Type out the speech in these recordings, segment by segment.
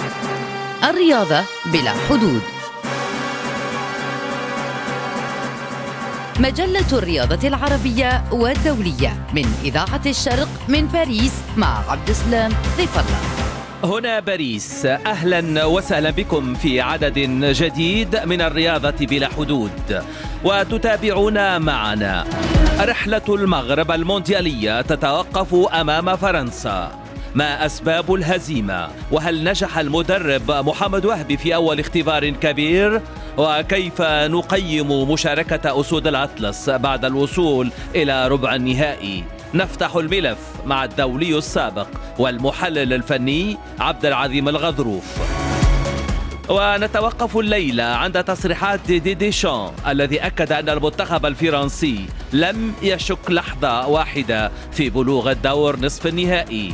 الرياضة بلا حدود. مجلة الرياضة العربية والدولية من إذاعة الشرق من باريس مع عبد السلام ضيف الله. هنا باريس، أهلا وسهلا بكم في عدد جديد من الرياضة بلا حدود. وتتابعون معنا رحلة المغرب المونديالية تتوقف أمام فرنسا. ما أسباب الهزيمة؟ وهل نجح المدرب محمد وهبي في أول اختبار كبير؟ وكيف نقيم مشاركة أسود الأطلس بعد الوصول إلى ربع النهائي؟ نفتح الملف مع الدولي السابق والمحلل الفني عبد العظيم الغضروف. ونتوقف الليلة عند تصريحات ديشان الذي أكد أن المنتخب الفرنسي لم يشك لحظة واحدة في بلوغ الدور نصف النهائي.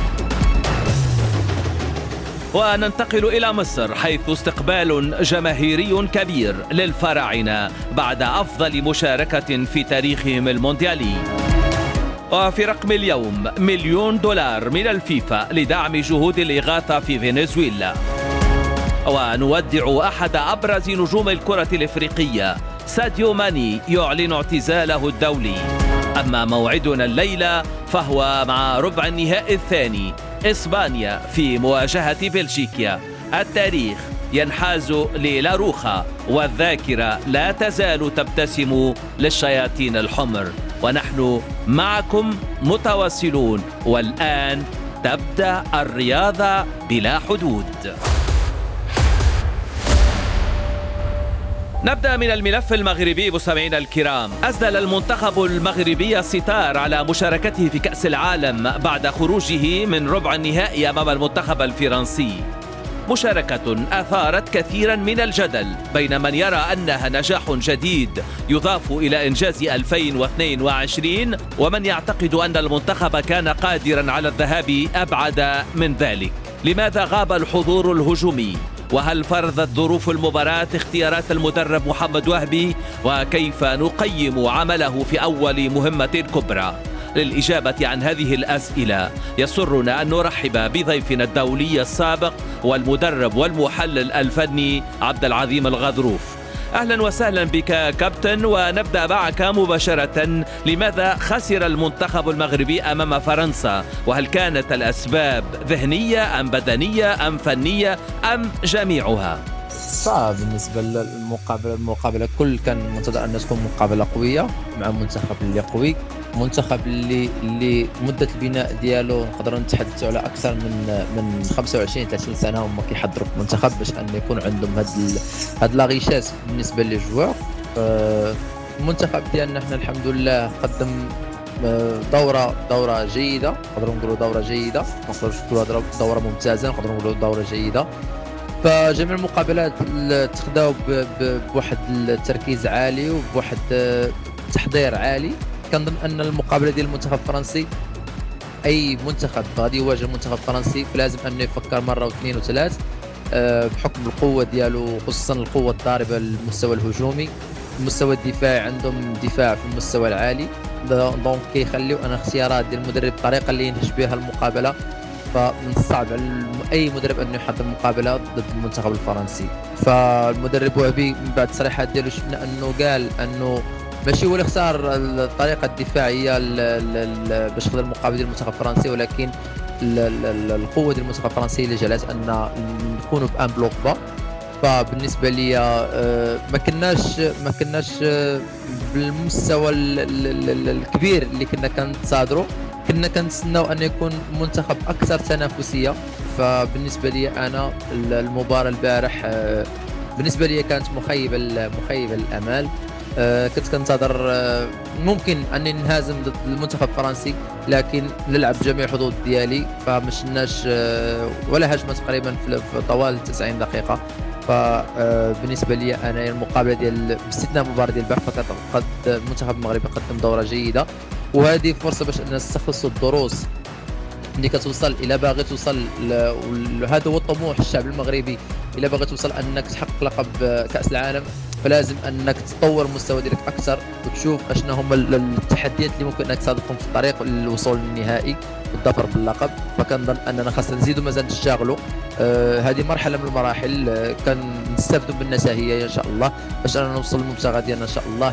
وننتقل إلى مصر حيث استقبال جماهيري كبير للفراعنة بعد أفضل مشاركة في تاريخهم المونديالي. وفي رقم اليوم $1,000,000 من الفيفا لدعم جهود الإغاثة في فنزويلا. ونودع أحد أبرز نجوم الكرة الإفريقية، ساديو ماني يعلن اعتزاله الدولي. أما موعدنا الليلة فهو مع ربع النهائي الثاني، إسبانيا في مواجهة بلجيكا. التاريخ ينحاز للاروخا والذاكرة لا تزال تبتسم للشياطين الحمر، ونحن معكم متواصلون. والآن تبدأ الرياضة بلا حدود. نبدأ من الملف المغربي مستمعينا الكرام. أسدل المنتخب المغربي الستار على مشاركته في كأس العالم بعد خروجه من ربع النهائي أمام المنتخب الفرنسي. مشاركة أثارت كثيرا من الجدل بين من يرى أنها نجاح جديد يضاف إلى إنجاز 2022 ومن يعتقد أن المنتخب كان قادرا على الذهاب أبعد من ذلك. لماذا غاب الحضور الهجومي؟ وهل فرضت ظروف المباراة اختيارات المدرب محمد وهبي؟ وكيف نقيم عمله في أول مهمة كبرى؟ للإجابة عن هذه الأسئلة يسرنا أن نرحب بضيفنا الدولي السابق والمدرب والمحلل الفني عبد العظيم الغضروف. أهلا وسهلا بك كابتن، ونبدأ معك مباشرة. لماذا خسر المنتخب المغربي أمام فرنسا؟ وهل كانت الأسباب ذهنية أم بدنية أم فنية أم جميعها؟ صعب بالنسبة للمقابلة كل كان منتظر أن تكون مقابلة قوية مع منتخب اللي قوي، منتخب اللي مدة البناء ديالو نقدروا نتحدثوا على أكثر من 25-30 سنة هما كيحضروا في المنتخب باش أن يكون عندهم هاد لاغيشاس بالنسبة للجوار. المنتخب ديالنا احنا الحمد لله قدم دورة جيدة، نقدروا نقولوا دورة جيدة، ما نقدروش نقولوا دورة ممتازة، نقدروا نقولوا دورة جيدة. فجميع المقابلات تخداو بواحد التركيز عالي وبواحد تحضير عالي. كنظن ان المقابله ديال المنتخب الفرنسي، اي منتخب غادي يواجه المنتخب الفرنسي فلازم انه يفكر مره واثنين وثلاث بحكم القوه ديالو، خصوصا القوه الضاربه للمستوى الهجومي. المستوى الدفاعي عندهم دفاع في المستوى العالي، دونك كيخليو انا اختيارات ديال المدرب الطريقه اللي ينهج بها المقابله. فمن الصعب على اي مدرب انه يحضر مقابله ضد المنتخب الفرنسي. فالمدرب وهبي من بعد التصريحات ديالو شفنا انه قال انه ماشي هو اللي اختار الطريقه الدفاعيه باش يخدم المقابله ديال المنتخب الفرنسي، ولكن القوه ديال المنتخب الفرنسي اللي جعلت ان نكونوا بان بلوك با. فبالنسبه لي ما كناش بالمستوى الكبير اللي كنا كنتصادروا، كنا كنتسناو ان يكون منتخب اكثر تنافسيه. فبالنسبه لي انا المباراه البارح بالنسبه لي كانت مخيبه الامال. كنت كنتظر ممكن اني نهازم ضد المنتخب الفرنسي، لكن نلعب جميع الحظوظ ديالي فمشناش ولا هجمه تقريبا في طوال 90 دقيقه. فبالنسبه لي انا المقابله ديال باستثناء المباراه ديال البارح فقد المنتخب المغربي قدم دوره جيده، وهذه فرصه باش نستخلصوا الدروس اللي كتوصل الى باغي توصل. وهذا هو طموح الشعب المغربي، الى باغي توصل انك تحقق لقب كاس العالم فلازم انك تطور المستوى ديالك اكثر وتشوف اشنا هما التحديات اللي ممكن انك تصادفهم في الطريق للوصول للنهائي والظفر باللقب. فكنظن اننا خاصنا نزيدوا مازال نشتغلوا. هذه مرحله من المراحل كنستافدوا منها هي ان شاء الله باش اننا نوصل للمبتغى ديالنا ان شاء الله.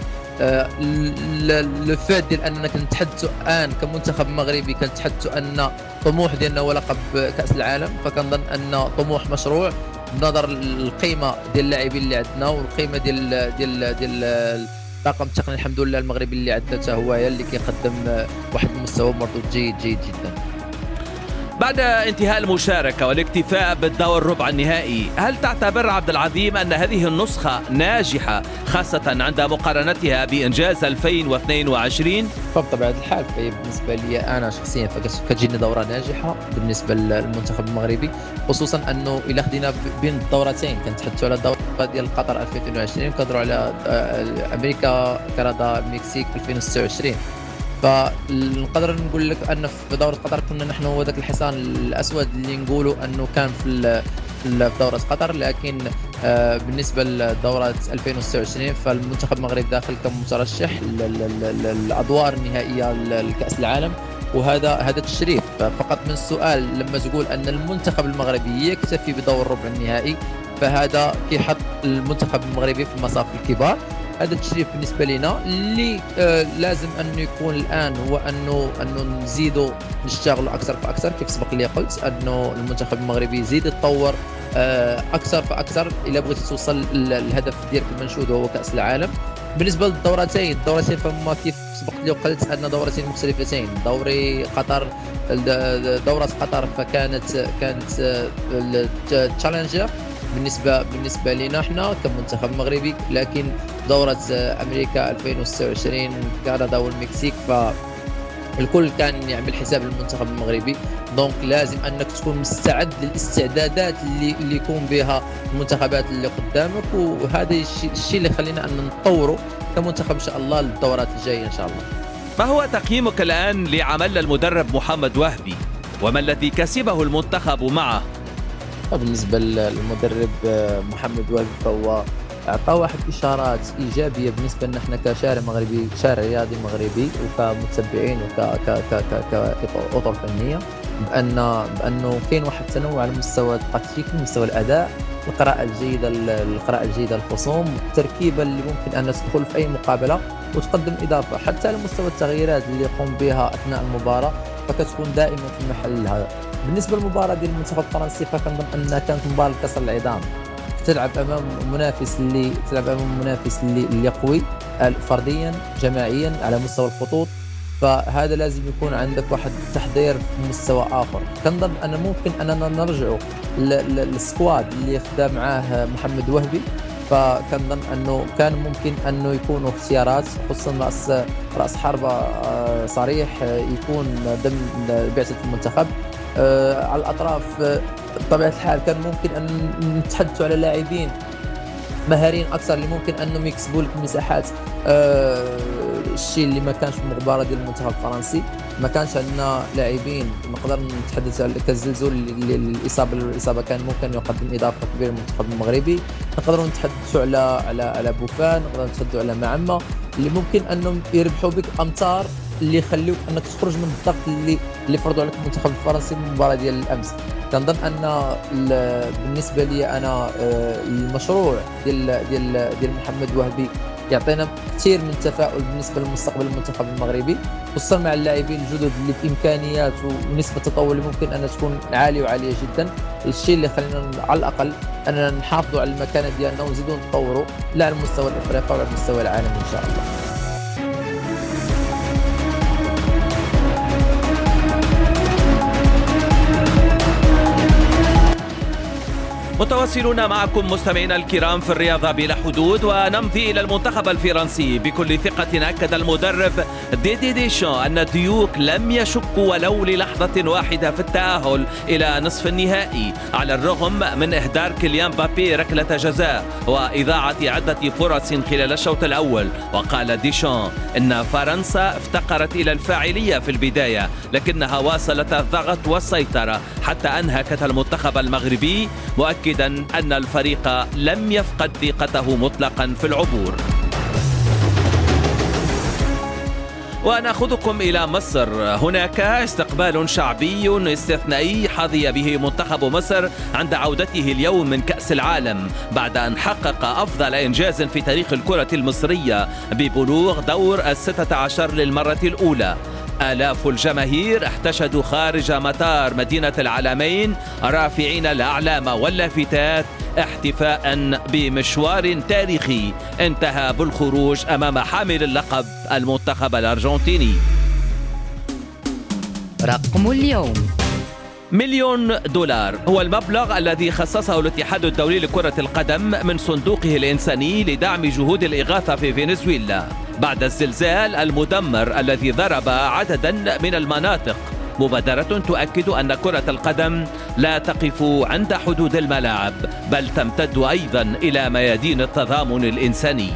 الفات ديال اننا كنتحدثوا الان كمنتخب مغربي كنتحدثوا ان طموح ديالنا هو لقب كاس العالم. فكنظن ان طموح مشروع بنظر القيمه ديال اللاعبين اللي عندنا والقيمه ديال الطاقم التقني الحمد لله المغربي اللي عندنا حتى هو اللي كيقدم واحد المستوى مردود جيد جدا. بعد انتهاء المشاركة والاكتفاء بالدور ربع النهائي، هل تعتبر عبد العظيم أن هذه النسخة ناجحة خاصة عند مقارنتها بإنجاز 2022؟ فبطبيعة الحال بالنسبة لي أنا شخصيا فكتجيني دورة ناجحة بالنسبة للمنتخب المغربي، خصوصا أنه إلا خدينا بين الدورتين كنتحدثوا على الدورة ديال قطر 2022 وكنهضروا على أمريكا كندا المكسيك 2026. فنقدر نقول لك ان في دوره قطر كنا نحن هو ذاك الحصان الاسود اللي نقولوا انه كان في دوره قطر، لكن بالنسبه لدوره 2026 فالمنتخب المغربي داخل كمترشح للادوار النهائيه لكاس العالم، وهذا تشريف. فقط من السؤال لما تقول ان المنتخب المغربي يكتفي بدور ربع النهائي فهذا كيحط المنتخب المغربي في مصاف الكبار. هذا التشريف بالنسبه لنا اللي لازم انه يكون الان هو انه نزيدوا نشتغلوا اكثر فاكثر. كيف سبق لي قلت انه المنتخب المغربي يزيد يتطور اكثر فاكثر الا بغيتي توصل للهدف ديالك المنشود وهو كاس العالم. بالنسبه للدورتين فما كيف سبق لي قلت ان دورتين مختلفتين. دوره قطر فكانت تشالنجر بالنسبه لنا احنا كمنتخب مغربي، لكن دوره امريكا 2026 كندا والمكسيك فالكل كان يعمل حساب المنتخب المغربي. دونك لازم انك تكون مستعد للاستعدادات اللي يكون بها المنتخبات اللي قدامك، وهذا الشيء اللي خلينا ان نطوروا كمنتخب ان شاء الله للدورات الجايه ان شاء الله. ما هو تقييمك الان لعمل المدرب محمد وهبي وما الذي كسبه المنتخب معه؟ بالنسبة للمدرب محمد وهبي فهو أعطى واحد إشارات إيجابية بالنسبة لنا إحنا كشارع مغربي، شارع رياضي مغربي وكمتبعين وكأطر فنية، بأنه كاين واحد التنوع على المستوى التكتيكي مستوى الأداء، القراءة الجيدة للخصوم، التركيبة اللي ممكن أن تدخل في أي مقابلة وتقدم إضافة حتى على مستوى التغييرات اللي يقوم بها أثناء المباراة فكتكون دائما في محلها. بالنسبه للمباراه ديال المنتخب الفرنسي فكنظن انها كانت مباراه كسر العظام، تلعب امام منافس اللي قوي فرديا جماعيا على مستوى الخطوط، فهذا لازم يكون عندك واحد التحضير في مستوى اخر. كنظن ان ممكن اننا نرجعوا للسكواد اللي خدا معاه محمد وهبي، فكنظن انه كان ممكن انه يكونوا اختيارات خصوصا راس حربة صريح يكون ضمن بعثة المنتخب. على الاطراف بطبيعه الحال كان ممكن ان نتحدثوا على لاعبين مهارين اكثر اللي ممكن انهم يكسبوا لك مساحات. الشيء اللي ما كانش في المباراه ديال المنتخب الفرنسي، ما كانش عندنا لاعبين نقدر نتحدث على كالزلزول اللي الاصابه كان ممكن يقدم اضافه كبيره للمنتخب المغربي. نقدروا نتحدثوا على بوفان، نقدروا نتحدثوا على معمة اللي ممكن انهم يربحوا بك امتار اللي يخليوك انك تخرج من الضغط اللي فرضوا عليك المنتخب الفرنسي من المباراه ديال الامس. كنظن ان بالنسبه لي انا المشروع ديال محمد وهبي يعطينا كثير من التفاؤل بالنسبه للمستقبل المنتخب المغربي، خصوصا مع اللاعبين الجدد اللي في امكانيات ونسبه التطور اللي ممكن ان تكون عاليه جدا. الشيء اللي خلينا على الاقل اننا نحافظوا على المكانه ديالنا ونزيدوا نتطوروا لا على المستوى الافريقي ولا على المستوى العالمي ان شاء الله. متواصلون معكم مستمعينا الكرام في الرياضة بلا حدود، ونمضي إلى المنتخب الفرنسي. بكل ثقة أكد المدرب ديدي ديشان أن الديوك لم يشكوا ولو للحظة واحدة في التأهل إلى نصف النهائي، على الرغم من إهدار كيليان مبابي ركلة جزاء وإضاعة عدة فرص خلال الشوط الأول. وقال ديشان إن فرنسا افتقرت إلى الفاعلية في البداية، لكنها واصلت الضغط والسيطرة حتى أنهكت المنتخب المغربي، مؤكد مؤكدا أن الفريق لم يفقد ثقته مطلقا في العبور. ونأخذكم إلى مصر. هناك استقبال شعبي استثنائي حظي به منتخب مصر عند عودته اليوم من كأس العالم بعد أن حقق أفضل إنجاز في تاريخ الكرة المصرية ببلوغ دور 16 للمرة الأولى. آلاف الجماهير احتشدوا خارج مطار مدينة العلمين رافعين الأعلام واللافتات احتفاء بمشوار تاريخي انتهى بالخروج أمام حامل اللقب المنتخب الأرجنتيني. رقم اليوم: $1,000,000 هو المبلغ الذي خصصه الاتحاد الدولي لكرة القدم من صندوقه الإنساني لدعم جهود الإغاثة في فنزويلا بعد الزلزال المدمر الذي ضرب عددا من المناطق. مبادرة تؤكد أن كرة القدم لا تقف عند حدود الملاعب بل تمتد أيضا إلى ميادين التضامن الإنساني.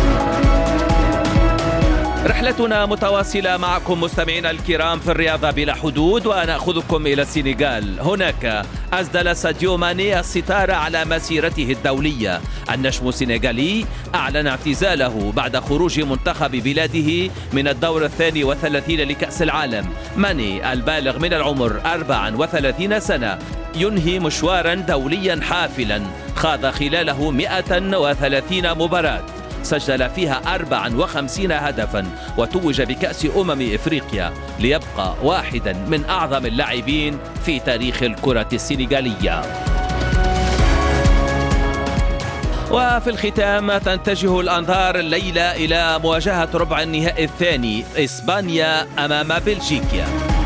رحلتنا متواصلة معكم مستمعينا الكرام في الرياضة بلا حدود، ونأخذكم إلى السنغال. هناك أسدل ساديو ماني الستار على مسيرته الدولية. النجم السنغالي أعلن اعتزاله بعد خروج منتخب بلاده من الدور 32 لكأس العالم. ماني البالغ من العمر 34 سنة ينهي مشوارا دوليا حافلا خاض خلاله 130 مباراة، سجل فيها 54 هدفا وتوج بكأس إفريقيا ليبقى واحدا من أعظم اللاعبين في تاريخ الكرة السنغالية. وفي الختام تنتجه الأنظار الليلة إلى مواجهة ربع النهائي الثاني إسبانيا أمام بلجيكا.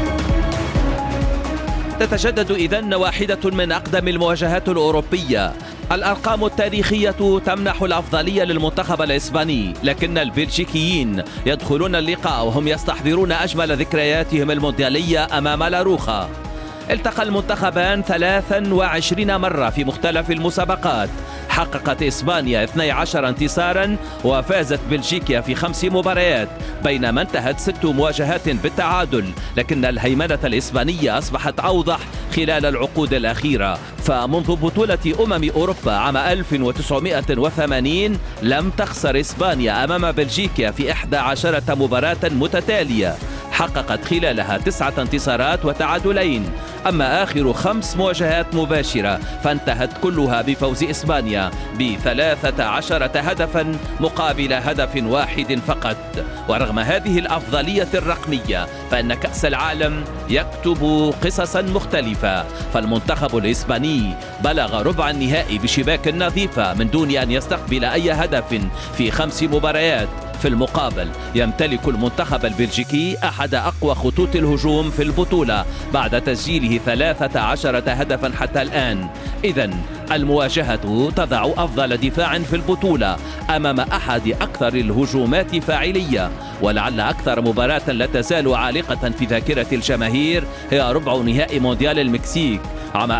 تتجدد إذن واحدة من أقدم المواجهات الأوروبية. الأرقام التاريخية تمنح الأفضلية للمنتخب الإسباني، لكن البلجيكيين يدخلون اللقاء وهم يستحضرون أجمل ذكرياتهم المونديالية أمام لاروخا. التقى المنتخبان 23 مرة في مختلف المسابقات. حققت إسبانيا 12 انتصارا وفازت بلجيكا في 5 مباريات، بينما انتهت 6 مواجهات بالتعادل، لكن الهيمنة الإسبانية أصبحت أوضح خلال العقود الأخيرة. فمنذ بطولة أوروبا عام 1980 لم تخسر إسبانيا أمام بلجيكا في 11 مباراة متتالية، حققت خلالها 9 انتصارات وتعادلين. أما آخر 5 مواجهات مباشرة فانتهت كلها بفوز إسبانيا ب13 هدفا مقابل هدف واحد فقط. ورغم هذه الأفضلية الرقمية فإن كأس العالم يكتب قصصا مختلفة، فالمنتخب الإسباني بلغ ربع النهائي بشباك نظيفة من دون أن يستقبل أي هدف في 5 مباريات. في المقابل يمتلك المنتخب البلجيكي أحد أقوى خطوط الهجوم في البطولة بعد تسجيله 13 هدفا حتى الآن. إذن المواجهة تضع أفضل دفاع في البطولة أمام أحد أكثر الهجومات فاعلية. ولعل أكثر مباراة لا تزال عالقة في ذاكرة الجماهير هي ربع نهائي مونديال المكسيك عام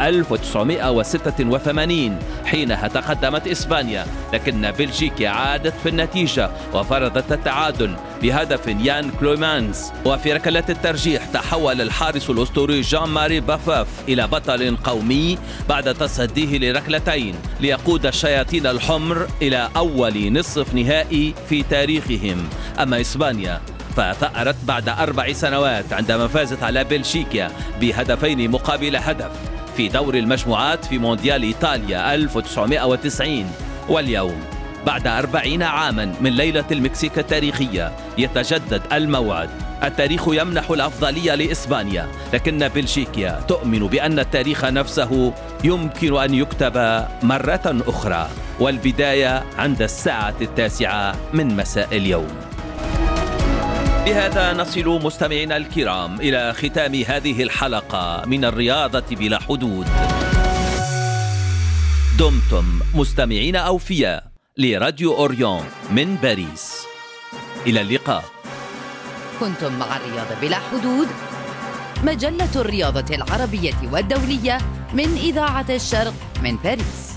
1986 حينها تقدمت إسبانيا، لكن بلجيكا عادت في النتيجة وفرضت التعادل بهدف يان كلومانس. وفي ركلات الترجيح تحول الحارس الأسطوري جان ماري بافاف إلى بطل قومي بعد تصديه لركلتين ليقود الشياطين الحمر إلى أول نصف نهائي في تاريخهم. أما إسبانيا فثأرت بعد 4 سنوات عندما فازت على بلجيكا بهدفين مقابل هدف في دور المجموعات في مونديال إيطاليا 1990. واليوم بعد 40 عاما من ليلة المكسيك التاريخية يتجدد الموعد. التاريخ يمنح الأفضلية لإسبانيا، لكن بلجيكا تؤمن بأن التاريخ نفسه يمكن أن يكتب مرة أخرى، والبداية عند 9:09 من مساء اليوم. بهذا نصل مستمعينا الكرام إلى ختام هذه الحلقة من الرياضة بلا حدود. دمتم مستمعين أوفياء لراديو أوريون من باريس. إلى اللقاء. كنتم مع الرياضة بلا حدود، مجلة الرياضة العربية والدولية من إذاعة الشرق من باريس.